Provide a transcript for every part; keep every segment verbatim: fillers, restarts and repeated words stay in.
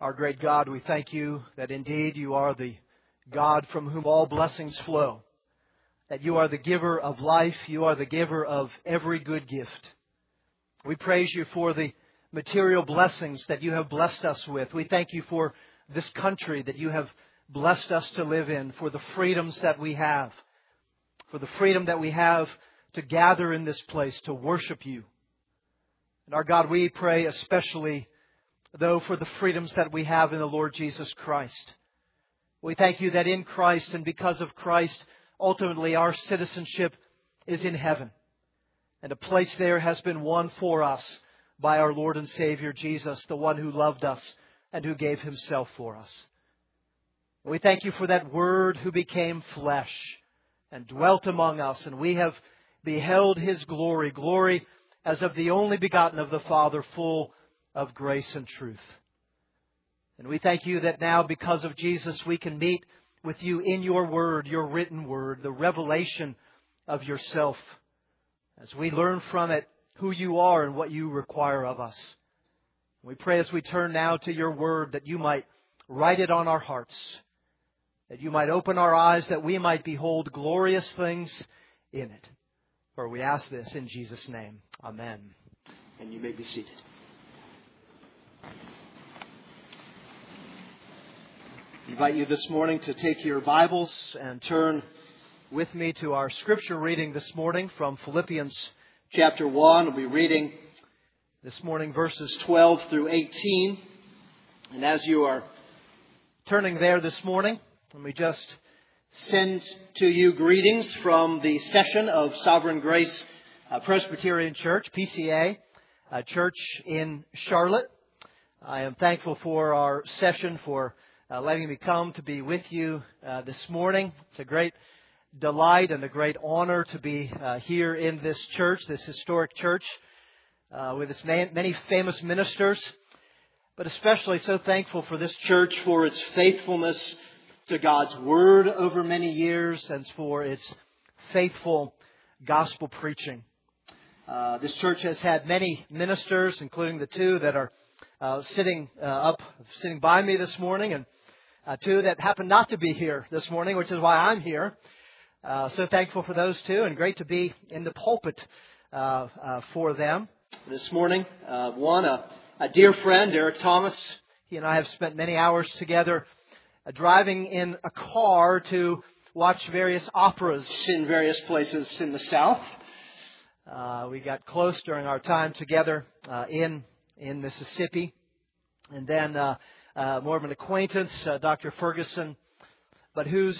Our great God, we thank you that indeed you are the God from whom all blessings flow, that you are the giver of life, you are the giver of every good gift. We praise you for the material blessings that you have blessed us with. We thank you for this country that you have blessed us to live in, for the freedoms that we have, for the freedom that we have to gather in this place to worship you. And our God, we pray especially, though, for the freedoms that we have in the Lord Jesus Christ. We thank you that in Christ and because of Christ, ultimately our citizenship is in heaven. And a place there has been won for us by our Lord and Savior Jesus, the one who loved us and who gave Himself for us. We thank you for that Word who became flesh and dwelt among us, and we have beheld His glory, glory as of the only begotten of the Father, full of grace and truth. And we thank you that now, because of Jesus, we can meet with you in your Word, your written Word, the revelation of yourself, as we learn from it who you are and what you require of us. We pray as we turn now to your Word that you might write it on our hearts, that you might open our eyes, that we might behold glorious things in it. For we ask this in Jesus' name. Amen. And you may be seated. I invite you this morning to take your Bibles and turn with me to our scripture reading this morning from Philippians chapter one. We'll be reading this morning verses twelve through eighteen. And as you are turning there this morning, let me just send to you greetings from the session of Sovereign Grace uh, Presbyterian Church, P C A, a church in Charlotte. I am thankful for our session, for uh, letting me come to be with you uh, this morning. It's a great delight and a great honor to be uh, here in this church, this historic church, uh, with its many famous ministers, but especially so thankful for this church for its faithfulness to God's Word over many years and for its faithful gospel preaching. Uh, this church has had many ministers, including the two that are uh, sitting uh, up, sitting by me this morning, and uh, two that happen not to be here this morning, which is why I'm here. Uh, so thankful for those two, and great to be in the pulpit uh, uh, for them this morning. Uh, one, a, a dear friend, Eric Thomas. He and I have spent many hours together Uh, driving in a car to watch various operas in various places in the South. Uh, we got close during our time together uh, in in Mississippi. And then uh, uh, more of an acquaintance, uh, Doctor Ferguson, but whose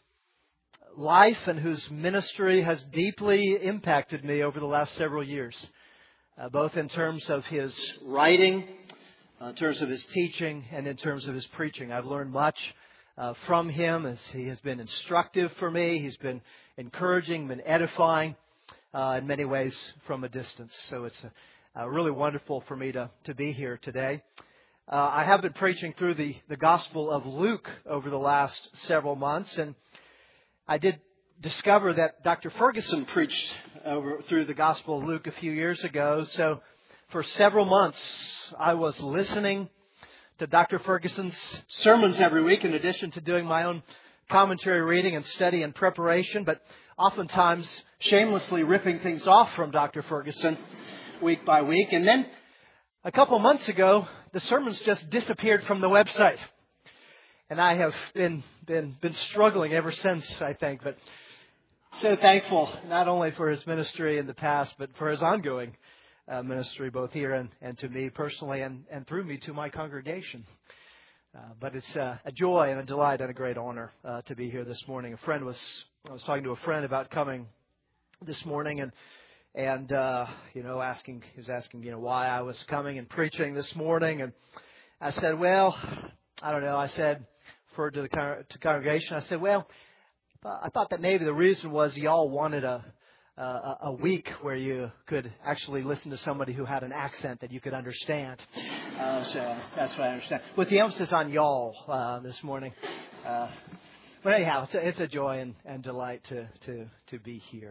life and whose ministry has deeply impacted me over the last several years, uh, both in terms of his writing, Uh, in terms of his teaching, and in terms of his preaching. I've learned much uh, from him, as he has been instructive for me. He's been encouraging, been edifying uh, in many ways from a distance. So it's uh, uh, really wonderful for me to, to be here today. Uh, I have been preaching through the, the Gospel of Luke over the last several months, and I did discover that Doctor Ferguson preached over through the Gospel of Luke a few years ago. So for several months, I was listening to Doctor Ferguson's sermons every week, in addition to doing my own commentary reading and study and preparation, but oftentimes shamelessly ripping things off from Doctor Ferguson week by week. And then a couple months ago, the sermons just disappeared from the website. And I have been, been, been struggling ever since, I think, but so thankful not only for his ministry in the past, but for his ongoing Uh, ministry, both here and, and to me personally, and, and through me to my congregation. Uh, but it's uh, a joy and a delight and a great honor uh, to be here this morning. A friend was, I was talking to a friend about coming this morning, and and uh, you know, asking, he was asking, you know, why I was coming and preaching this morning, and I said, well, I don't know. I said, referred to the to congregation. I said, well, I thought that maybe the reason was y'all wanted a Uh, a week where you could actually listen to somebody who had an accent that you could understand. Uh, so that's what I understand. With the emphasis on y'all uh, this morning. Uh, but anyhow, it's a, it's a joy and, and delight to, to, to be here.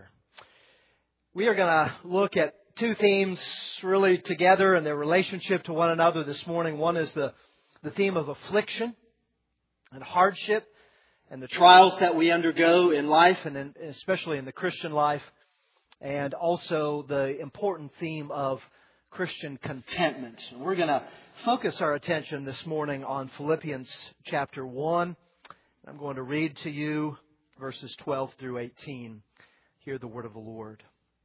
We are going to look at two themes really together and their relationship to one another this morning. One is the, the theme of affliction and hardship and the trials that we undergo in life, and in, especially in the Christian life, and also the important theme of Christian contentment. We're going to focus our attention this morning on Philippians chapter one. I'm going to read to you verses twelve through eighteen. Hear the word of the Lord.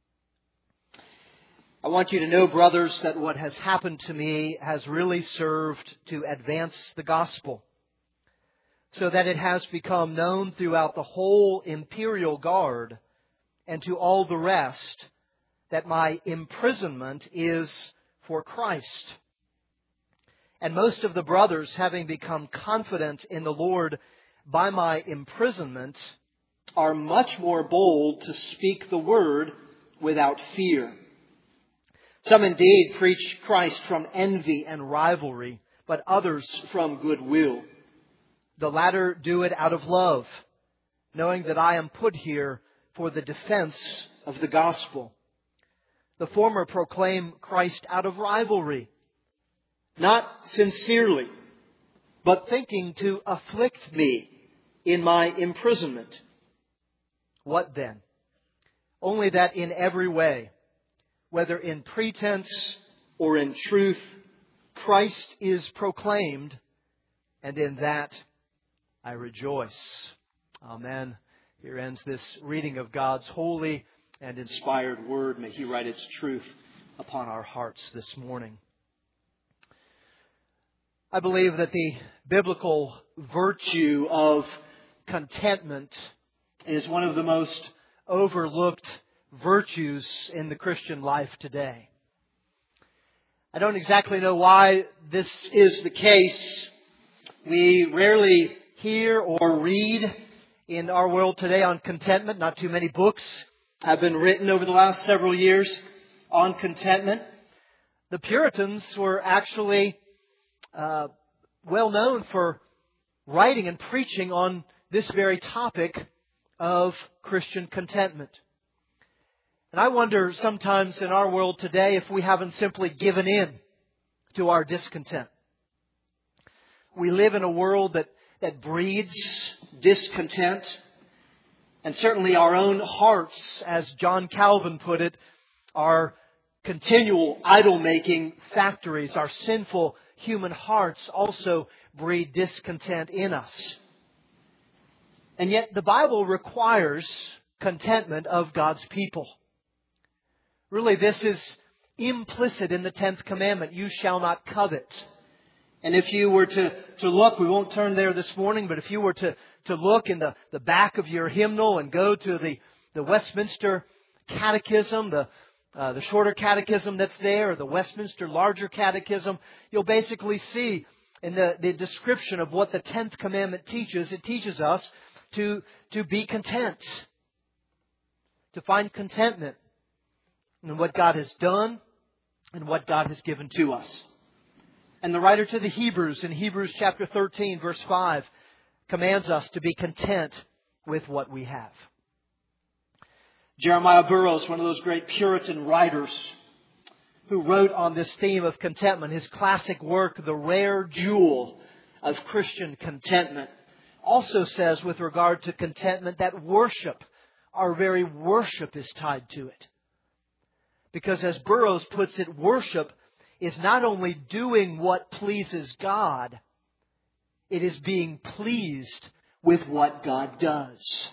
I want you to know, brothers, that what has happened to me has really served to advance the gospel, so that it has become known throughout the whole imperial guard and to all the rest that my imprisonment is for Christ. And most of the brothers, having become confident in the Lord by my imprisonment, are much more bold to speak the word without fear. Some indeed preach Christ from envy and rivalry, but others from goodwill. The latter do it out of love, knowing that I am put here for the defense of the gospel. The former proclaim Christ out of rivalry, not sincerely, but thinking to afflict me in my imprisonment. What then? Only that in every way, whether in pretense or in truth, Christ is proclaimed, and in that I rejoice. Amen. Here ends this reading of God's holy and inspired word. May He write its truth upon our hearts this morning. I believe that the biblical virtue of contentment is one of the most overlooked virtues in the Christian life today. I don't exactly know why this is the case. We rarely hear or read in our world today on contentment. Not too many books have been written over the last several years on contentment. The Puritans were actually uh, well known for writing and preaching on this very topic of Christian contentment. And I wonder sometimes in our world today if we haven't simply given in to our discontent. We live in a world that, that breeds discontent. And certainly our own hearts, as John Calvin put it, are continual idol-making factories. Our sinful human hearts also breed discontent in us. And yet the Bible requires contentment of God's people. Really, this is implicit in the tenth commandment. You shall not covet. And if you were to, to look, we won't turn there this morning, but if you were to, to look in the, the back of your hymnal and go to the, the Westminster Catechism, the, uh, the shorter catechism that's there, or the Westminster larger catechism, you'll basically see in the, the description of what the tenth commandment teaches, it teaches us to, to be content, to find contentment in what God has done and what God has given to us. And the writer to the Hebrews in Hebrews chapter thirteen verse five commands us to be content with what we have. Jeremiah Burroughs, one of those great Puritan writers who wrote on this theme of contentment, his classic work, The Rare Jewel of Christian Contentment, also says with regard to contentment that worship, our very worship is tied to it. Because as Burroughs puts it, worship is not only doing what pleases God, it is being pleased with what God does.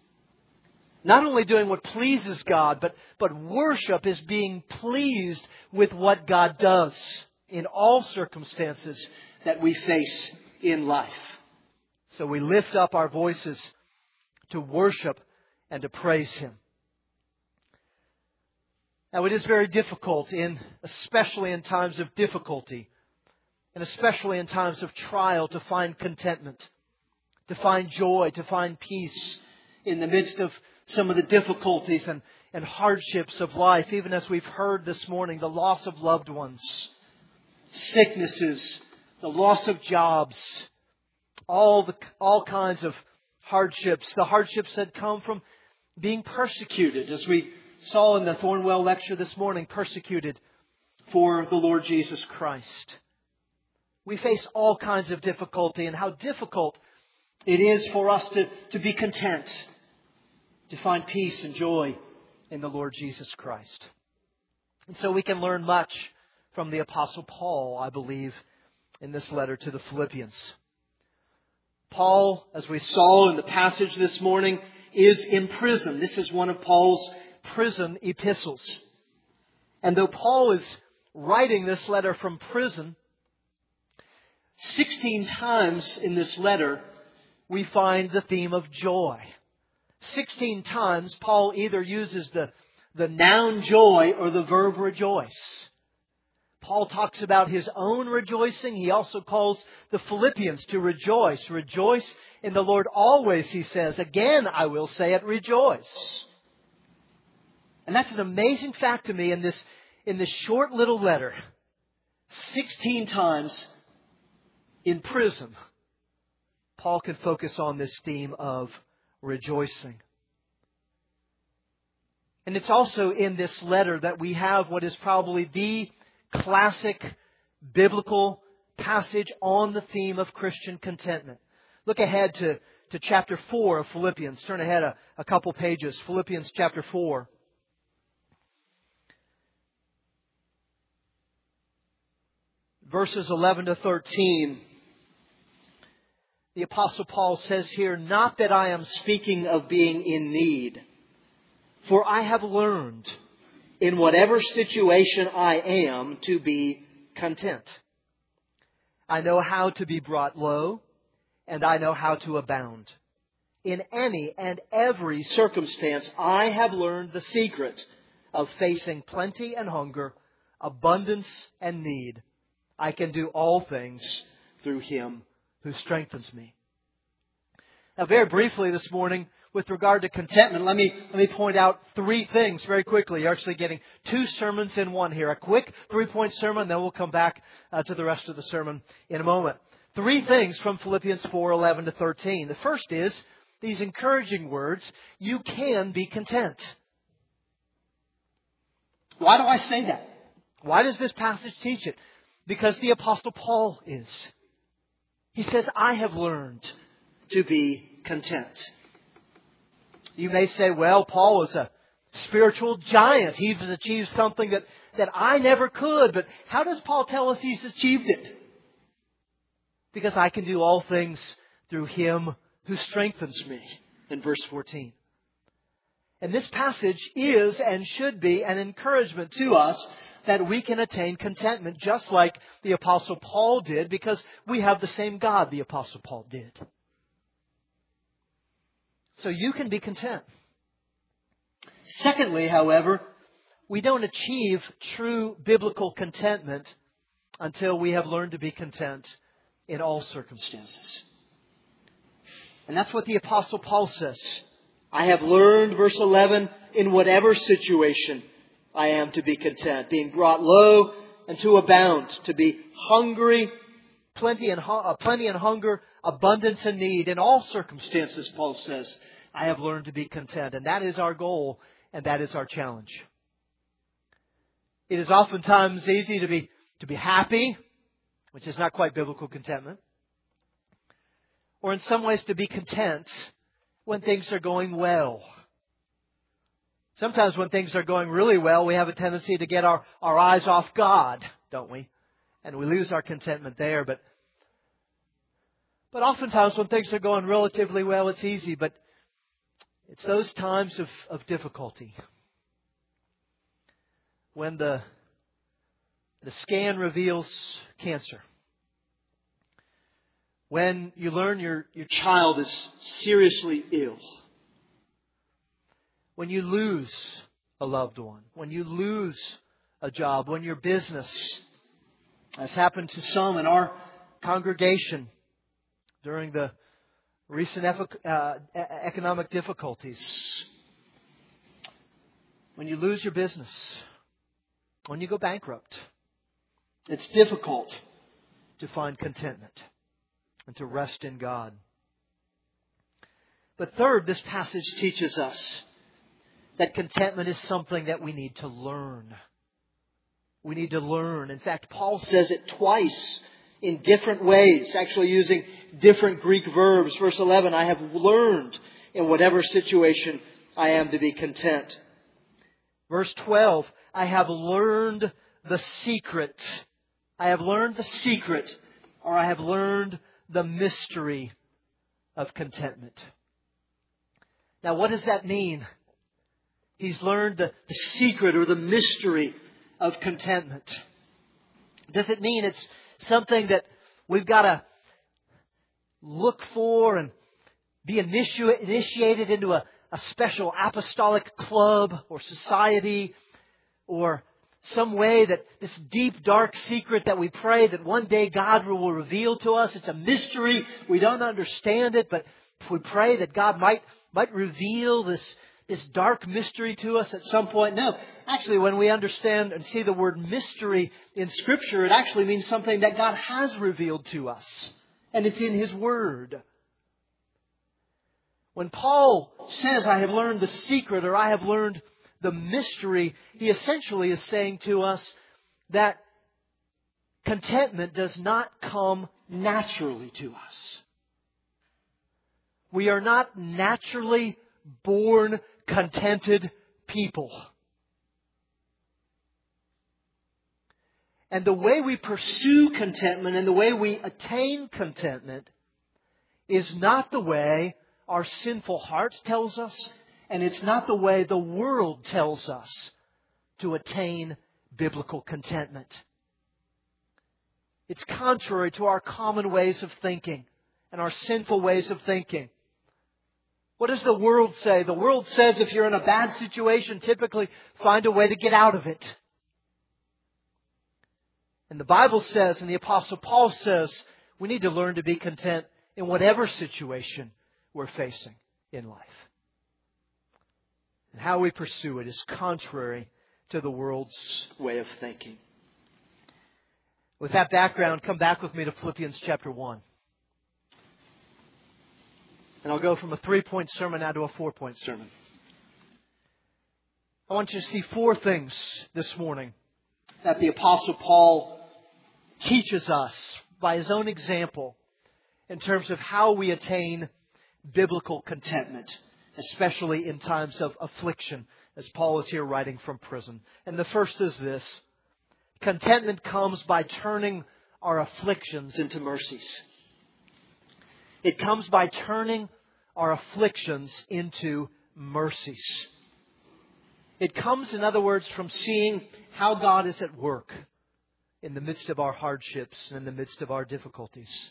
Not only doing what pleases God, but, but worship is being pleased with what God does in all circumstances that we face in life. So we lift up our voices to worship and to praise Him. Now, it is very difficult, in especially in times of difficulty, and especially in times of trial, to find contentment, to find joy, to find peace in the midst of some of the difficulties and, and hardships of life. Even as we've heard this morning, the loss of loved ones, sicknesses, the loss of jobs, all the all kinds of hardships, the hardships that come from being persecuted, as we saw in the Thornwell lecture this morning, persecuted for the Lord Jesus Christ. We face all kinds of difficulty, and how difficult it is for us to, to be content, to find peace and joy in the Lord Jesus Christ. And so we can learn much from the Apostle Paul, I believe, in this letter to the Philippians. Paul, as we saw in the passage this morning, is in prison. This is one of Paul's prison epistles. And though Paul is writing this letter from prison, sixteen times in this letter we find the theme of joy. Sixteen times Paul either uses the, the noun joy or the verb rejoice. Paul talks about his own rejoicing. He also calls the Philippians to rejoice. Rejoice in the Lord always, he says. Again, I will say it, rejoice. And that's an amazing fact to me in this, in this short little letter. Sixteen times in prison, Paul can focus on this theme of rejoicing. And it's also in this letter that we have what is probably the classic biblical passage on the theme of Christian contentment. Look ahead to, to chapter four of Philippians. Turn ahead a, a couple pages. Philippians chapter four. Verses eleven to thirteen. The Apostle Paul says here, "Not that I am speaking of being in need, for I have learned in whatever situation I am to be content. I know how to be brought low, and I know how to abound. In any and every circumstance, I have learned the secret of facing plenty and hunger, abundance and need. I can do all things through Him who strengthens me." Now, very briefly this morning, with regard to contentment, let me let me point out three things very quickly. You're actually getting two sermons in one here. A quick three-point sermon, then we'll come back uh, to the rest of the sermon in a moment. Three things from Philippians four, eleven to thirteen. The first is these encouraging words, you can be content. Why do I say that? Why does this passage teach it? Because the Apostle Paul is. He says, I have learned to be content. You may say, well, Paul is a spiritual giant. He's achieved something that, that I never could. But how does Paul tell us he's achieved it? Because I can do all things through Him who strengthens me, in verse fourteen. And this passage is and should be an encouragement to us that we can attain contentment just like the Apostle Paul did, because we have the same God the Apostle Paul did. So you can be content. Secondly, however, we don't achieve true biblical contentment until we have learned to be content in all circumstances. And that's what the Apostle Paul says. I have learned, verse eleven, in whatever situation I am to be content, being brought low and to abound, to be hungry, plenty and, uh, plenty and hunger, abundance and need. In all circumstances, Paul says, I have learned to be content. And that is our goal, and that is our challenge. It is oftentimes easy to be, to be happy, which is not quite biblical contentment. Or in some ways to be content when things are going well. Sometimes when things are going really well, we have a tendency to get our, our eyes off God, don't we? And we lose our contentment there. But, but oftentimes when things are going relatively well, it's easy. But it's those times of, of difficulty when the, the scan reveals cancer. When you learn your, your child is seriously ill. When you lose a loved one. When you lose a job. When your business, as happened to some in our congregation during the recent uh, economic difficulties. When you lose your business. When you go bankrupt. It's difficult to find contentment and to rest in God. But third, this passage teaches us that contentment is something that we need to learn. We need to learn. In fact, Paul says it twice in different ways, actually using different Greek verbs. Verse eleven, I have learned in whatever situation I am to be content. Verse twelve, I have learned the secret. I have learned the secret, or I have learned the mystery of contentment. Now, what does that mean? He's learned the, the secret or the mystery of contentment. Does it mean it's something that we've got to look for and be initi- initiated into a, a special apostolic club or society, or some way that this deep, dark secret that we pray that one day God will reveal to us? It's a mystery. We don't understand it, but we pray that God might, might reveal this, this dark mystery to us at some point. No, actually, when we understand and see the word mystery in Scripture, it actually means something that God has revealed to us. And it's in His Word. When Paul says, I have learned the secret, or I have learned the mystery, he essentially is saying to us that contentment does not come naturally to us. We are not naturally born contented people. And the way we pursue contentment and the way we attain contentment is not the way our sinful heart tells us, and it's not the way the world tells us to attain biblical contentment. It's contrary to our common ways of thinking and our sinful ways of thinking. What does the world say? The world says if you're in a bad situation, typically find a way to get out of it. And the Bible says, and the Apostle Paul says, we need to learn to be content in whatever situation we're facing in life. And how we pursue it is contrary to the world's way of thinking. With that background, come back with me to Philippians chapter one. And I'll go from a three-point sermon now to a four-point sermon. I want you to see four things this morning that the Apostle Paul teaches us by his own example in terms of how we attain biblical contentment, especially in times of affliction, as Paul is here writing from prison. And the first is this: contentment comes by turning our afflictions into mercies. It comes by turning our afflictions into mercies. It comes, in other words, from seeing how God is at work in the midst of our hardships and in the midst of our difficulties.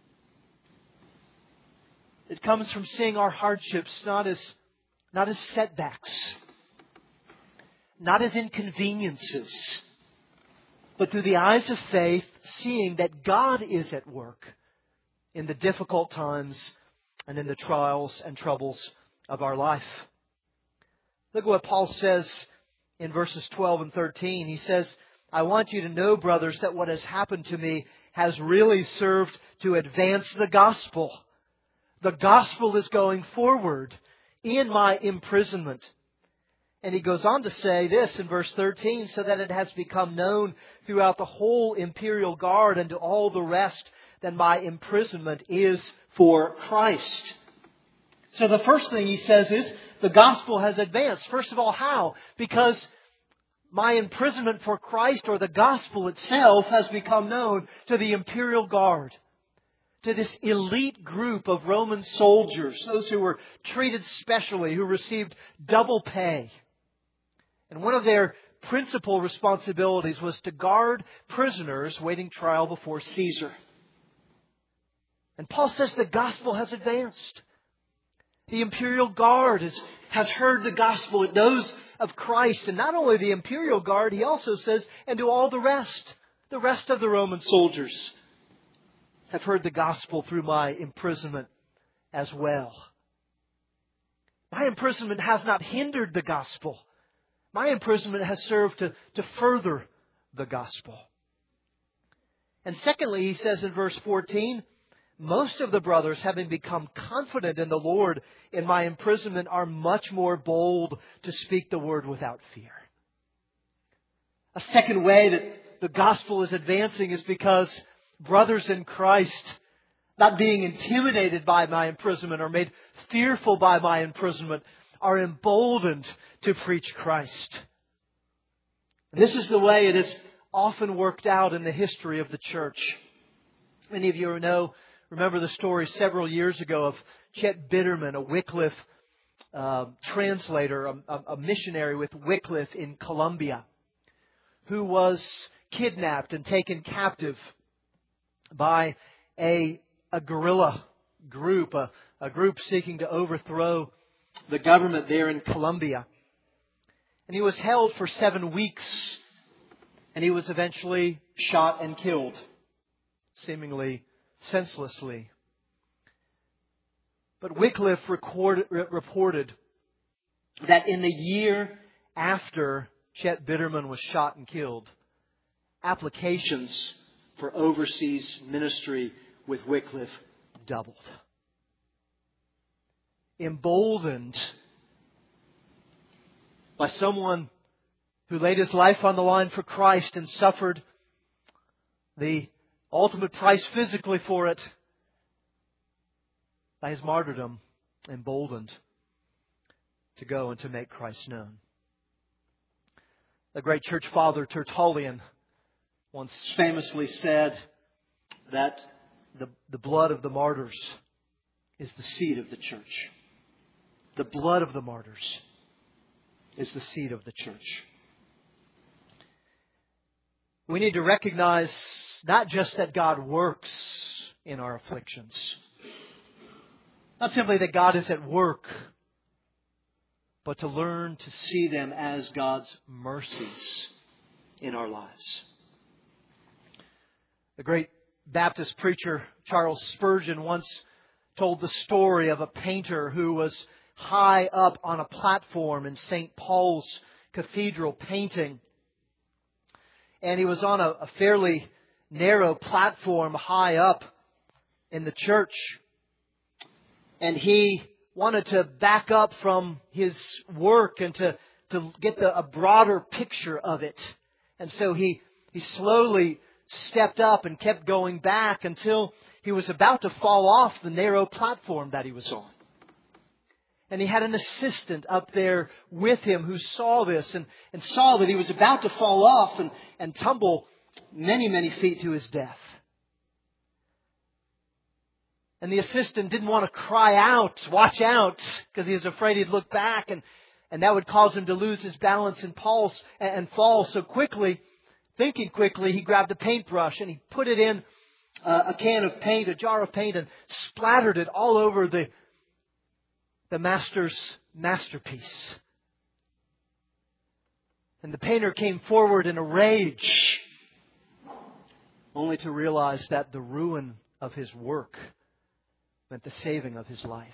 It comes from seeing our hardships not as, not as setbacks, not as inconveniences, but through the eyes of faith, seeing that God is at work in the difficult times and in the trials and troubles of our life. Look at what Paul says in verses twelve and thirteen. He says, I want you to know, brothers, that what has happened to me has really served to advance the gospel. The gospel is going forward in my imprisonment. And he goes on to say this in verse thirteen, so that it has become known throughout the whole imperial guard and to all the rest that my imprisonment is for Christ. So the first thing he says is the gospel has advanced. First of all, how? Because my imprisonment for Christ, or the gospel itself, has become known to the imperial guard, to this elite group of Roman soldiers, those who were treated specially, who received double pay. And one of their principal responsibilities was to guard prisoners waiting trial before Caesar. And Paul says the gospel has advanced. The imperial guard has, has heard the gospel. It knows of Christ. And not only the imperial guard, he also says, and to all the rest, the rest of the Roman soldiers have heard the gospel through my imprisonment as well. My imprisonment has not hindered the gospel. My imprisonment has served to, to further the gospel. And secondly, he says in verse fourteen, most of the brothers, having become confident in the Lord in my imprisonment, are much more bold to speak the word without fear. A second way that the gospel is advancing is because brothers in Christ, not being intimidated by my imprisonment or made fearful by my imprisonment, are emboldened to preach Christ. This is the way it has often worked out in the history of the church. Many of you know, remember the story several years ago of Chet Bitterman, a Wycliffe uh, translator, a, a missionary with Wycliffe in Colombia, who was kidnapped and taken captive by a, a guerrilla group, a, a group seeking to overthrow the government there in Colombia. And he was held for seven weeks, and he was eventually shot and killed, seemingly senselessly. But Wycliffe recorded, reported that in the year after Chet Bitterman was shot and killed, applications for overseas ministry with Wycliffe doubled. Emboldened by someone who laid his life on the line for Christ and suffered the ultimate price physically for it, by his martyrdom, emboldened to go and to make Christ known. The great church father Tertullian once famously said that the, the blood of the martyrs is the seed of the church. The blood of the martyrs is the seed of the church. We need to recognize not just that God works in our afflictions, not simply that God is at work, but to learn to see them as God's mercies in our lives. The great Baptist preacher Charles Spurgeon once told the story of a painter who was high up on a platform in Saint Paul's Cathedral painting. And he was on a, a fairly narrow platform high up in the church. And he wanted to back up from his work and to, to get the, a broader picture of it. And so he, he slowly stepped up and kept going back until he was about to fall off the narrow platform that he was on. And he had an assistant up there with him who saw this and, and saw that he was about to fall off and, and tumble many, many feet to his death. And the assistant didn't want to cry out, watch out, because he was afraid he'd look back and, and that would cause him to lose his balance and pulse and, and fall so quickly. Thinking quickly, he grabbed a paintbrush and he put it in uh, a can of paint, a jar of paint, and splattered it all over the, the master's masterpiece. And the painter came forward in a rage, only to realize that the ruin of his work meant the saving of his life.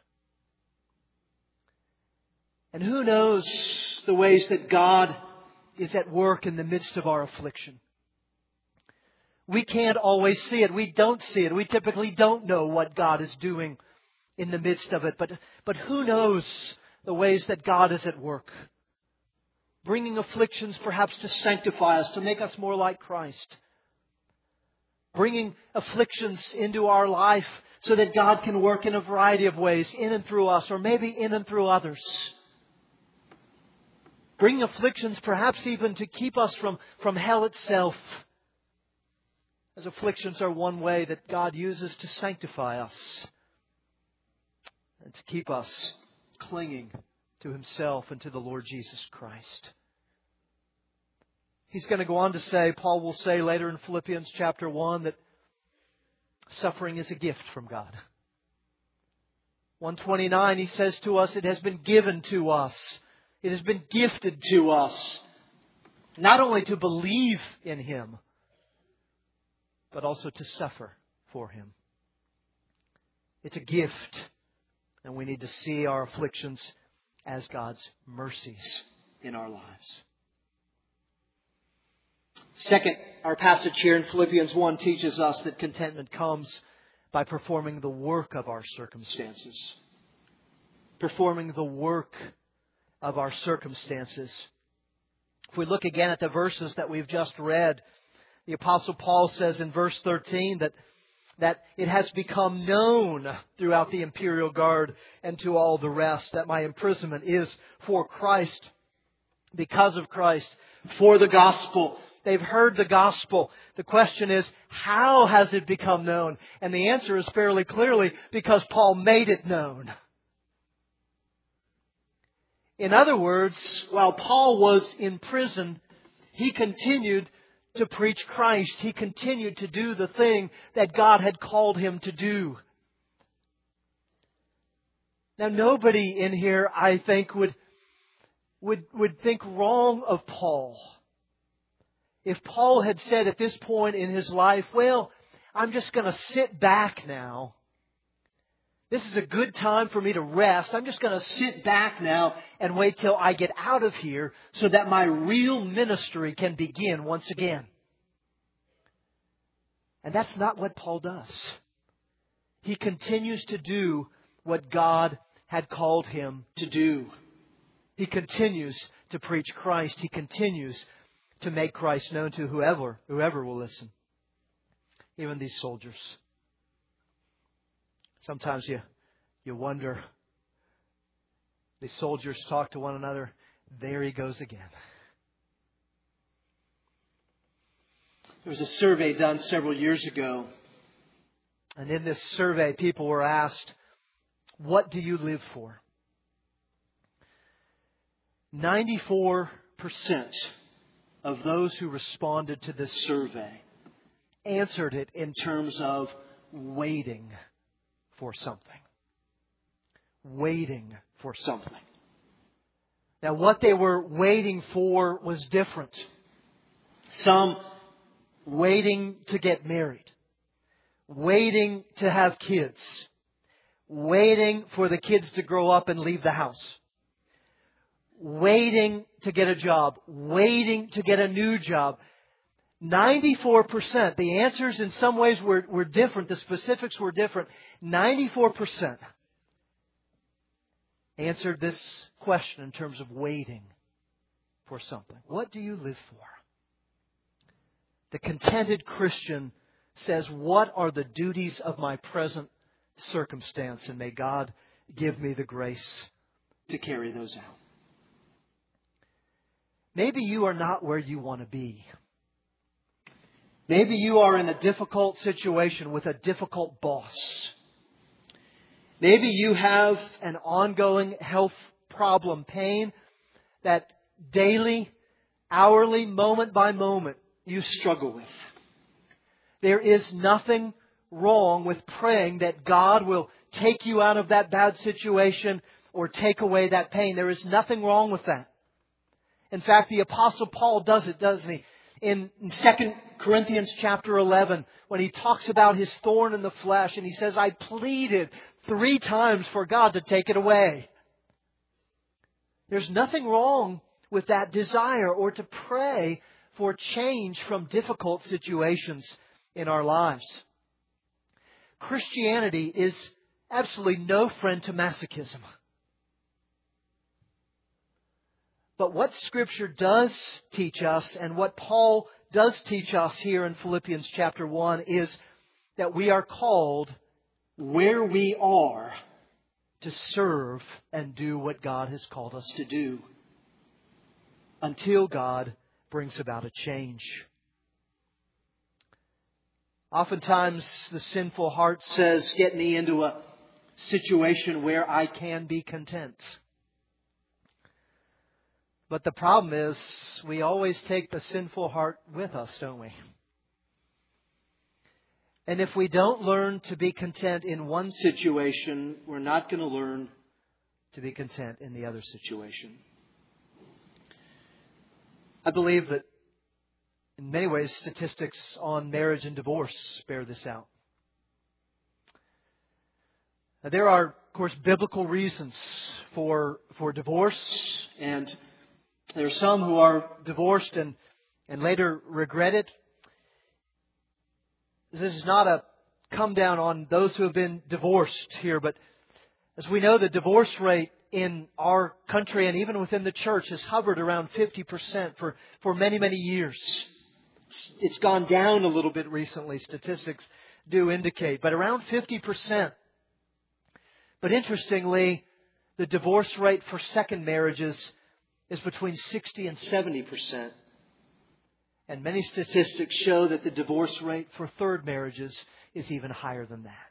And who knows the ways that God is at work in the midst of our affliction. We can't always see it. We don't see it. We typically don't know what God is doing in the midst of it. But, but who knows the ways that God is at work? Bringing afflictions perhaps to sanctify us, to make us more like Christ. Bringing afflictions into our life so that God can work in a variety of ways, in and through us, or maybe in and through others. Bringing afflictions perhaps even to keep us from, from hell itself. As afflictions are one way that God uses to sanctify us and to keep us clinging to Himself and to the Lord Jesus Christ. He's going to go on to say, Paul will say later in Philippians chapter one, that suffering is a gift from God. one twenty-nine, he says to us, it has been given to us. It has been gifted to us. Not only to believe in Him, but also to suffer for Him. It's a gift. And we need to see our afflictions as God's mercies in our lives. Second, our passage here in Philippians one teaches us that contentment comes by performing the work of our circumstances. Performing the work of our circumstances. If we look again at the verses that we've just read, The Apostle Paul says in verse thirteen that, that it has become known throughout the imperial guard and to all the rest that my imprisonment is for Christ, because of Christ, for the gospel. They've heard the gospel. The question is, how has it become known? And the answer is fairly clearly, because Paul made it known. In other words, while Paul was in prison, he continued to preach Christ. He continued to do the thing that God had called him to do. Now, nobody in here, I think, would, would, would think wrong of Paul. If Paul had said at this point in his life, well, I'm just going to sit back now. This is a good time for me to rest. I'm just going to sit back now and wait till I get out of here so that my real ministry can begin once again. And that's not what Paul does. He continues to do what God had called him to do. He continues to preach Christ. He continues to make Christ known to whoever, whoever will listen. Even these soldiers. Sometimes you, you wonder, these soldiers talk to one another, there he goes again. There was a survey done several years ago. And in this survey, people were asked, what do you live for? ninety-four percent of those who responded to this survey answered it in terms of waiting for something. Waiting for something. Now, what they were waiting for was different. Some waiting to get married. Waiting to have kids. Waiting for the kids to grow up and leave the house. Waiting to get a job. Waiting to get a new job. ninety-four percent. The answers in some ways were, were different. The specifics were different. ninety-four percent answered this question in terms of waiting for something. What do you live for? The contented Christian says, what are the duties of my present circumstance? And may God give me the grace to carry those out. Maybe you are not where you want to be. Maybe you are in a difficult situation with a difficult boss. Maybe you have an ongoing health problem, pain that daily, hourly, moment by moment you struggle with. There is nothing wrong with praying that God will take you out of that bad situation or take away that pain. There is nothing wrong with that. In fact, the Apostle Paul does it, doesn't he? In Second Corinthians chapter eleven, when he talks about his thorn in the flesh, and he says, I pleaded three times for God to take it away. There's nothing wrong with that desire or to pray for change from difficult situations in our lives. Christianity is absolutely no friend to masochism. But what Scripture does teach us, and what Paul does teach us here in Philippians chapter one, is that we are called, where we are, to serve and do what God has called us to do, until God brings about a change. Oftentimes the sinful heart says, get me into a situation where I can be content. But the problem is, we always take the sinful heart with us, don't we? And if we don't learn to be content in one situation, we're not going to learn to be content in the other situation. I believe that in many ways, statistics on marriage and divorce bear this out. Now, there are, of course, biblical reasons for for divorce, and there are some who are divorced and, and later regret it. This is not a come down on those who have been divorced here, but as we know, the divorce rate in our country and even within the church has hovered around fifty percent for, for many, many years. it's gone down a little bit recently, statistics do indicate, but around fifty percent. But interestingly, the divorce rate for second marriages is between sixty and seventy percent. And many statistics show that the divorce rate for third marriages is even higher than that.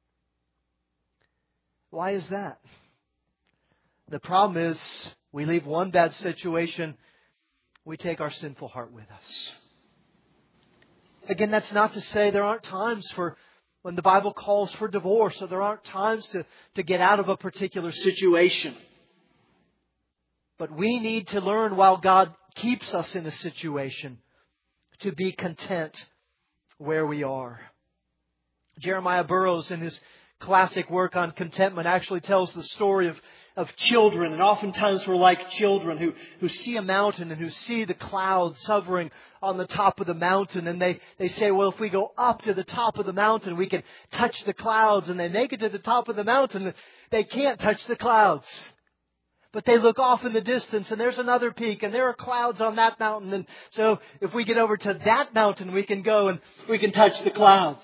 Why is that? The problem is, we leave one bad situation, we take our sinful heart with us. Again, that's not to say there aren't times for when the Bible calls for divorce, or there aren't times to, to get out of a particular situation. But we need to learn, while God keeps us in a situation, to be content where we are. Jeremiah Burroughs, in his classic work on contentment, actually tells the story of, of children. And oftentimes we're like children who, who see a mountain and who see the clouds hovering on the top of the mountain. And they, they say, well, if we go up to the top of the mountain, we can touch the clouds. And they make it to the top of the mountain. They can't touch the clouds. But they look off in the distance, and there's another peak, and there are clouds on that mountain. And so if we get over to that mountain, we can go and we can touch the clouds.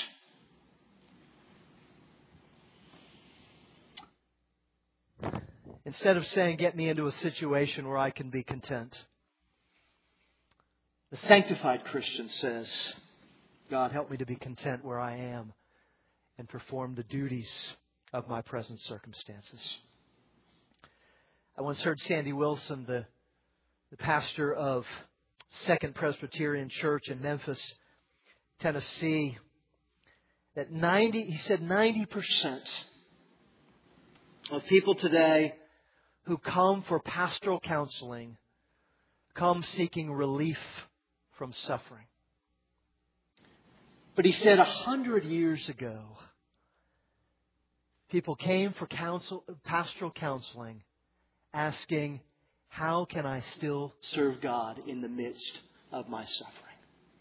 Instead of saying, get me into a situation where I can be content, the sanctified Christian says, God, help me to be content where I am and perform the duties of my present circumstances. I once heard Sandy Wilson, the, the pastor of Second Presbyterian Church in Memphis, Tennessee, that ninety, he said ninety percent of people today who come for pastoral counseling come seeking relief from suffering. But he said a hundred years ago, people came for counsel, pastoral counseling asking, how can I still serve God in the midst of my suffering?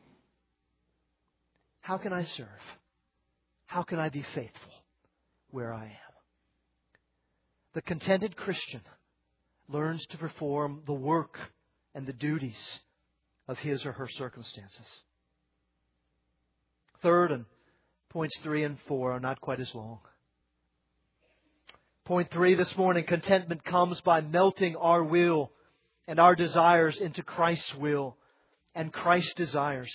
How can I serve? How can I be faithful where I am? The contented Christian learns to perform the work and the duties of his or her circumstances. Third, and points three and four are not quite as long. Point three this morning, contentment comes by melting our will and our desires into Christ's will and Christ's desires.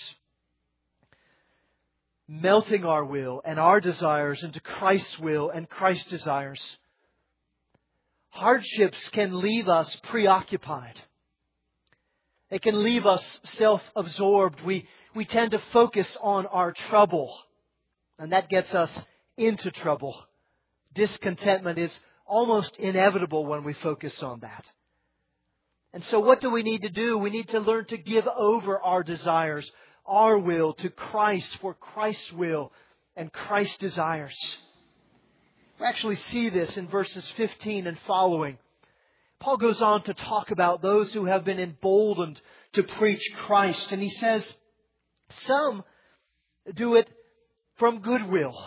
Melting our will and our desires into Christ's will and Christ's desires. Hardships can leave us preoccupied. They can leave us self-absorbed. We, we tend to focus on our trouble, and that gets us into trouble. Discontentment is almost inevitable when we focus on that. And so what do we need to do? We need to learn to give over our desires, our will, to Christ for Christ's will and Christ's desires. We actually see this in verses fifteen and following. Paul goes on to talk about those who have been emboldened to preach Christ. And he says, some do it from goodwill.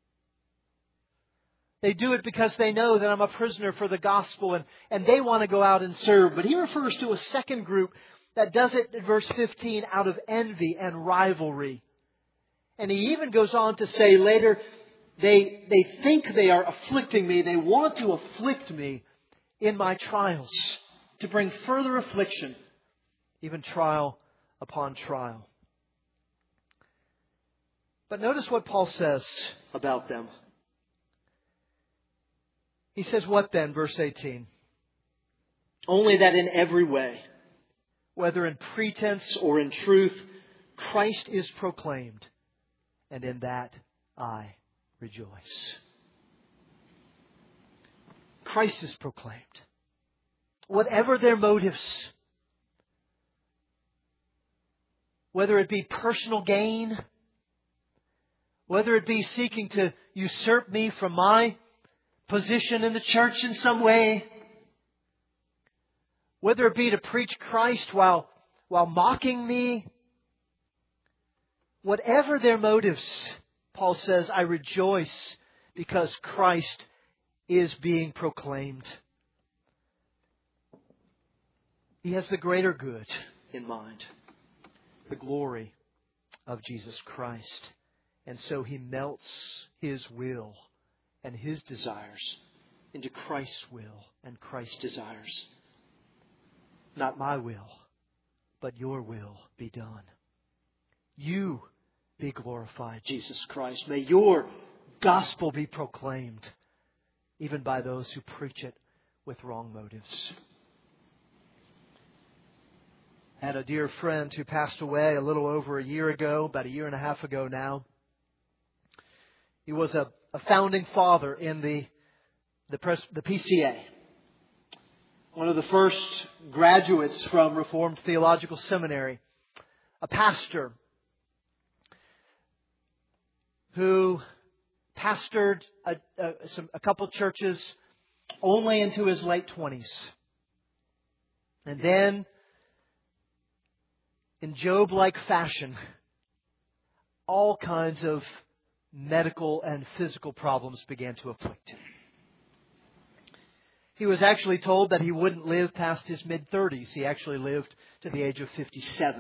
They do it because they know that I'm a prisoner for the gospel, and, and they want to go out and serve. But he refers to a second group that does it in verse fifteen out of envy and rivalry. And he even goes on to say later, they, they think they are afflicting me. They want to afflict me in my trials, to bring further affliction, even trial upon trial. But notice what Paul says about them. He says what then, verse eighteen? Only that in every way, whether in pretense or in truth, Christ is proclaimed, and in that I rejoice. Christ is proclaimed. Whatever their motives, whether it be personal gain, whether it be seeking to usurp me from my position in the church in some way, whether it be to preach Christ while, while mocking me, whatever their motives, Paul says, I rejoice because Christ is being proclaimed. He has the greater good in mind. the glory of Jesus Christ. And so He melts His will and His desires into Christ's will and Christ's desires. Not my will, but your will be done. You be glorified, Jesus Christ. May your gospel be proclaimed, even by those who preach it with wrong motives. I had a dear friend who passed away a little over a year ago, about a year and a half ago now. He was a, a founding father in the, the, pres, the P C A. One of the first graduates from Reformed Theological Seminary. A pastor who pastored a, a, some, a couple churches only into his late twenties. And then, in Job-like fashion, all kinds of medical and physical problems began to afflict him. He was actually told that he wouldn't live past his mid-thirties. He actually lived to the age of fifty-seven.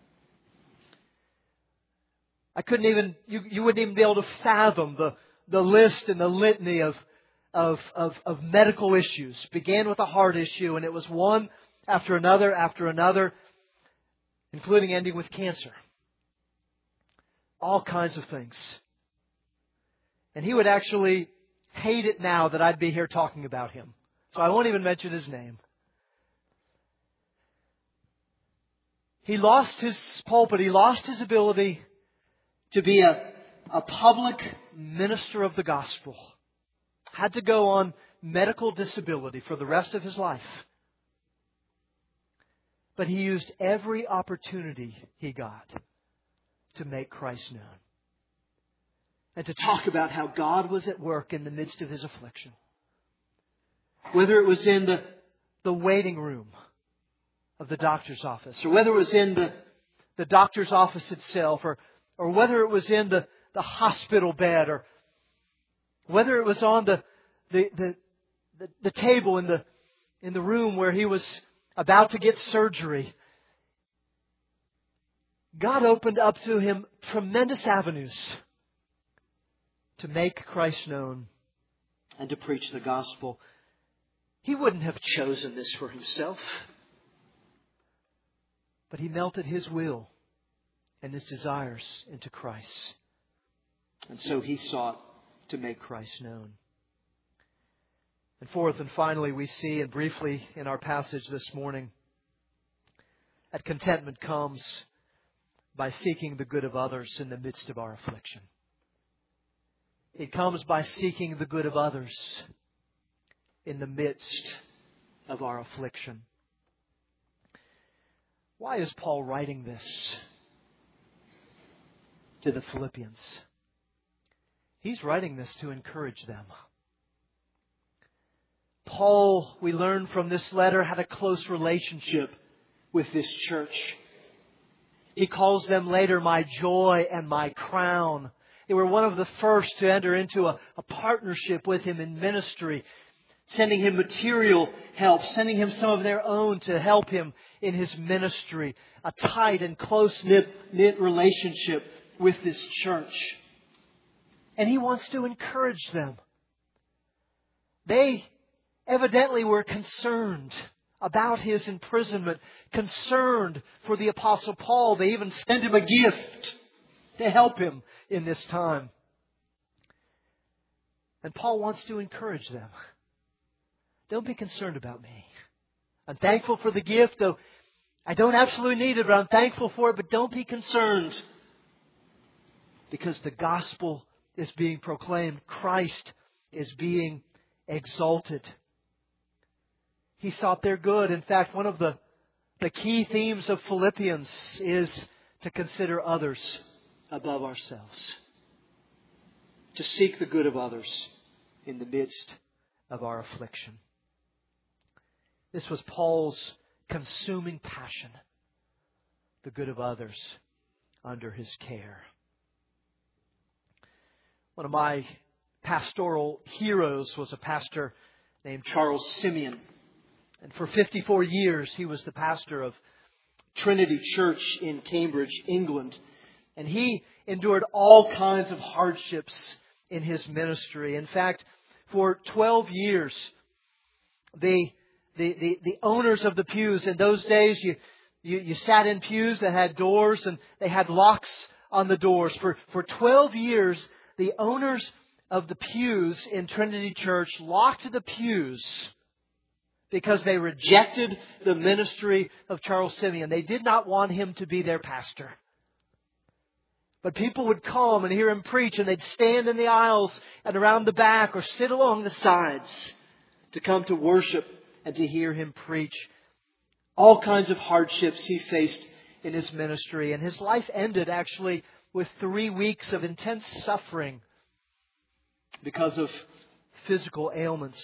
I couldn't even, you, you wouldn't even be able to fathom the, the list and the litany of, of, of, of medical issues. Began with a heart issue, and it was one after another after another, including ending with cancer. All kinds of things. And he would actually hate it now that I'd be here talking about him. So I won't even mention his name. He lost his pulpit. He lost his ability to be a, a public minister of the gospel. Had to go on medical disability for the rest of his life. But he used every opportunity he got to make Christ known. And to talk about how God was at work in the midst of his affliction. Whether it was in the, the waiting room of the doctor's office, or whether it was in the, the doctor's office itself, or, or whether it was in the, the hospital bed, or whether it was on the, the, the, the, the table in the, in the room where he was about to get surgery. God opened up to him tremendous avenues to make Christ known and to preach the gospel. He wouldn't have chosen this for himself. But he melted his will and his desires into Christ. And so he sought to make Christ known. And fourth and finally, we see, and briefly in our passage this morning, that contentment comes by seeking the good of others in the midst of our affliction. It comes by seeking the good of others in the midst of our affliction. Why is Paul writing this to the Philippians? He's writing this to encourage them. Paul, we learn from this letter, had a close relationship with this church. He calls them later my joy and my crown. They were one of the first to enter into a, a partnership with him in ministry, sending him material help, sending him some of their own to help him in his ministry. A tight and close-knit knit relationship with this church. And he wants to encourage them. They evidently were concerned about his imprisonment, concerned for the Apostle Paul. They even sent him a gift to help him in this time. And Paul wants to encourage them. Don't be concerned about me. I'm thankful for the gift, though I don't absolutely need it, but I'm thankful for it. But don't be concerned, because the gospel is being proclaimed. Christ is being exalted. He sought their good. In fact, one of the, the key themes of Philippians is to consider others above ourselves. To seek the good of others in the midst of our affliction. This was Paul's consuming passion. The good of others under his care. One of my pastoral heroes was a pastor named Charles Simeon. And for fifty-four years, he was the pastor of Trinity Church in Cambridge, England. And he endured all kinds of hardships in his ministry. In fact, for twelve years, the, the, the, the owners of the pews, in those days, you, you, you sat in pews that had doors and they had locks on the doors. For, for twelve years, the owners of the pews in Trinity Church locked the pews because they rejected the ministry of Charles Simeon. They did not want him to be their pastor. But people would come and hear him preach, and they'd stand in the aisles and around the back or sit along the sides to come to worship and to hear him preach. All kinds of hardships he faced in his ministry. And his life ended actually with three weeks of intense suffering because of physical ailments.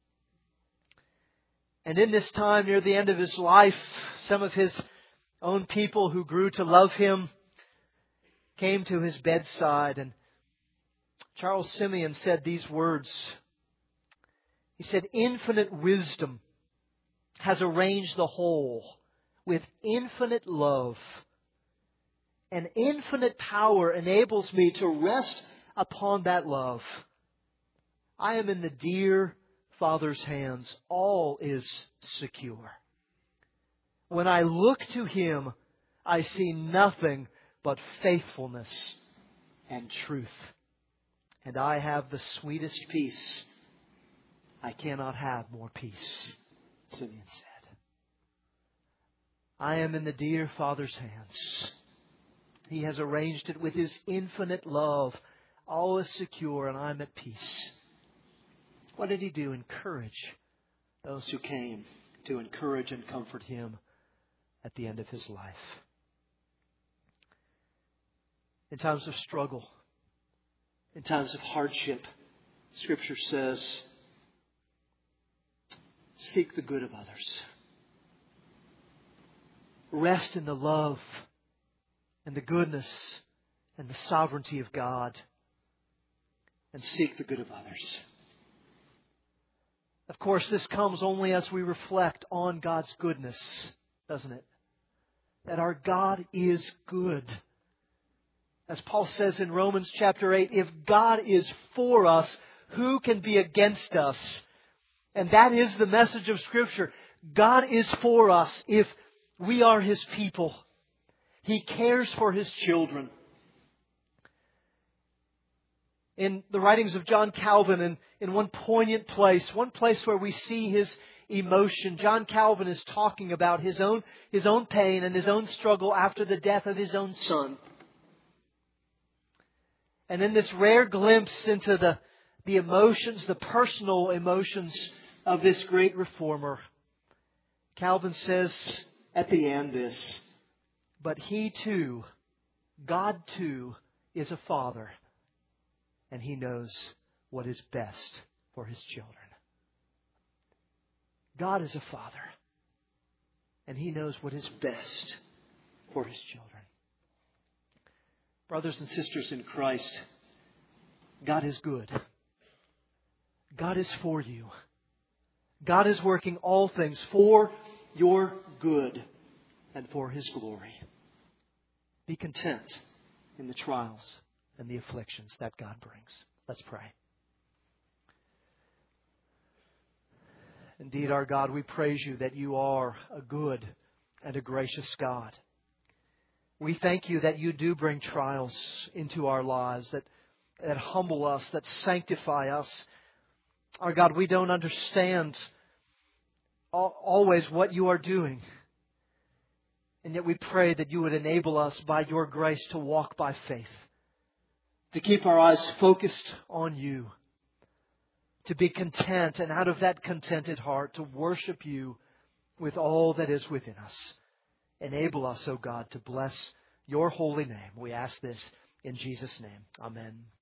And in this time, near the end of his life, some of his own people who grew to love him came to his bedside, and Charles Simeon said these words. He said, "Infinite wisdom has arranged the whole with infinite love, and infinite power enables me to rest upon that love. I am in the dear Father's hands. All is secure. When I look to Him, I see nothing but faithfulness and truth. And I have the sweetest peace. I cannot have more peace," Simeon said. I am in the dear Father's hands. He has arranged it with His infinite love. All is secure and I'm at peace. What did He do? Encourage those who came to encourage and comfort him at the end of his life. In times of struggle, in times of hardship, Scripture says, seek the good of others. Rest in the love and the goodness and the sovereignty of God, and seek the good of others. Of course, this comes only as we reflect on God's goodness, doesn't it? That our God is good. As Paul says in Romans chapter eight, if God is for us, who can be against us? And that is the message of Scripture. God is for us if we are His people. He cares for His children. In the writings of John Calvin, in, in one poignant place, one place where we see his emotion, John Calvin is talking about his own, his own pain and his own struggle after the death of his own son. And in this rare glimpse into the, the emotions, the personal emotions of this great reformer, Calvin says at the end this, but He too, God too, is a Father, and He knows what is best for His children. God is a Father, and He knows what is best for His children. Brothers and sisters in Christ, God is good. God is for you. God is working all things for your good and for His glory. Be content in the trials and the afflictions that God brings. Let's pray. Indeed, our God, we praise You that You are a good and a gracious God. We thank You that You do bring trials into our lives, that, that humble us, that sanctify us. Our God, we don't understand always what You are doing. And yet we pray that You would enable us by Your grace to walk by faith, to keep our eyes focused on You, to be content, and out of that contented heart to worship You with all that is within us. Enable us, O God, to bless Your holy name. We ask this in Jesus' name. Amen.